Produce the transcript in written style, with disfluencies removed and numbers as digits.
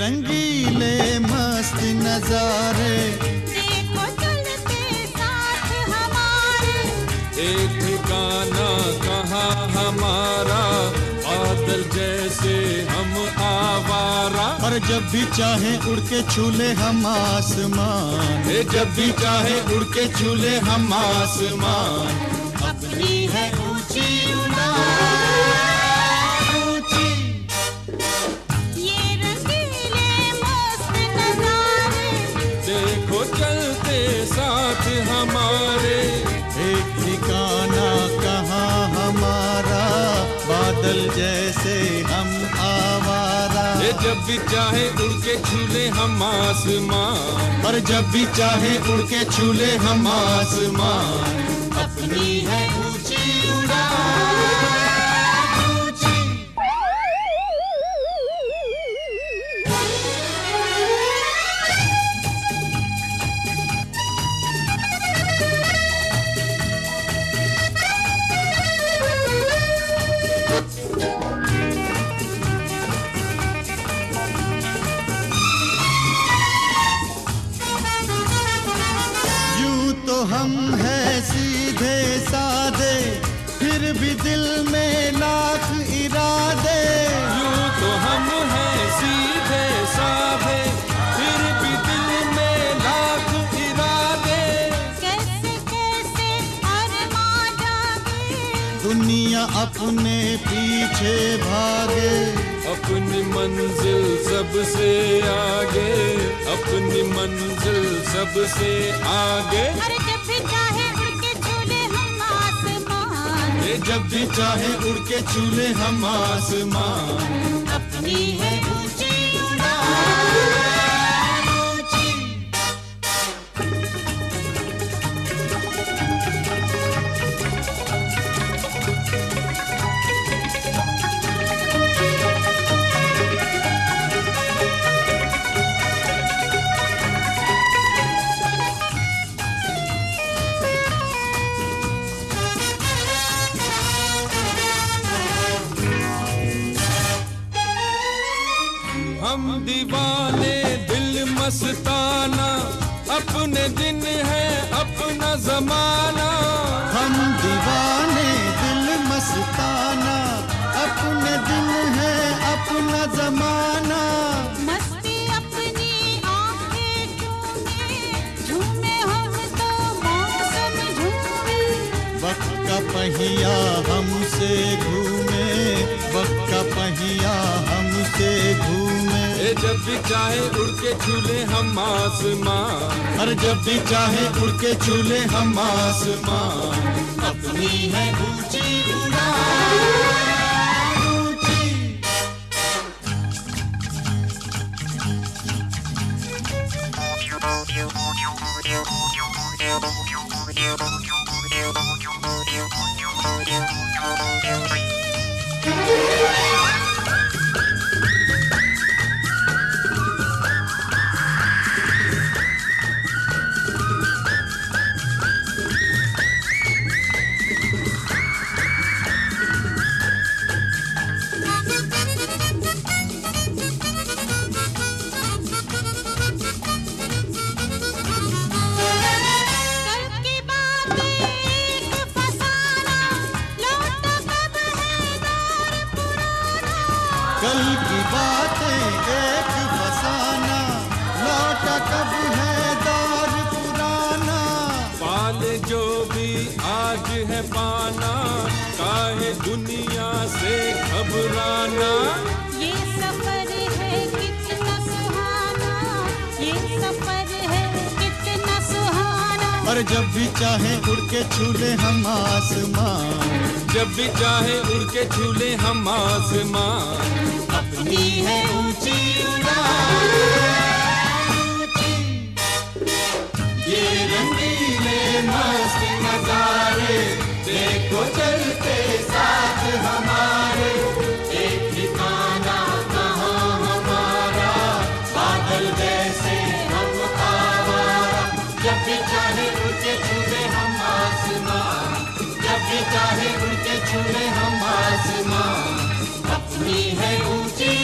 रंगीले मस्त नजारे, देखो चलते साथ हमारे। एक ठिकाना कहाँ हमारा, बादल जैसे हम आवारा। और जब भी चाहे उड़ के छूले हम आसमान, जब भी चाहे उड़ के छूले हम आसमान। अपनी है ऊंची उड़ान, ऊंची। ये रंगीले मस्त नजारे, देखो चलते साथ हमारे। एक ठिकाना कहाँ हमारा, बादल जैसे हम आवारा। जब भी चाहे उड़ के छूले हम आसमान, और जब भी चाहे उड़ के छूले हम आसमान। अपनी है ऊंची उड़ान, ऊंची। यूं तो हम है सीधे साधे, फिर भी दिल में लाख इरादे। यूं तो हम हैं सीधे साधे, फिर भी दिल में लाख इरादे। कैसे कैसे अरमां जागे, दुनिया अपने पीछे भागे, अपनी मंजिल सबसे आगे, अपनी मंजिल सबसे आगे। अरे जब भी चाहे उड़ के छूले हम आसमान। जब भी चाहे उड़ के छूले हम आसमान। अपनी है ऊंची उड़ान, ऊंची। हम दीवाने दिल मस्ताना, अपने दिन है अपना जमाना। हम दीवाने दिल मस्ताना, अपने दिन है अपना जमाना। मस्ती अपनी आंखें चूमे, झूमे हम तो मौसम झूमे। वक्त का पहिया हमसे घूमे, वक्त का पहिया हमसे घूमे। जब भी चाहे उड़ के छूले हम आसमान, और जब भी चाहे उड़ के छूले हम आसमान। अपनी है ऊंची उड़ान, ऊंची। कल की बातें एक फसाना, लौटा कब है दौर पुराना। पाल जो भी आज है पाना, काहे दुनिया से घबराना। ये सफर है कितना सुहाना, ये सफर है कितना सुहाना। और जब भी चाहे उड़ के छूले हम आसमान, जब भी चाहे उड़ के छूले हम आसमान। अपनी है ऊंची उड़ान, ऊंची। ये रंगीले मस्त नजारे, देखो चलते साथ हमारे। एक ठिकाना कहाँ हमारा, बादल जैसे हम आवारा। जब भी चाहे उड़ के छूले हम आसमान, जब भी चाहे उड़ के छूले हम आसमान। अपनी है ऊंची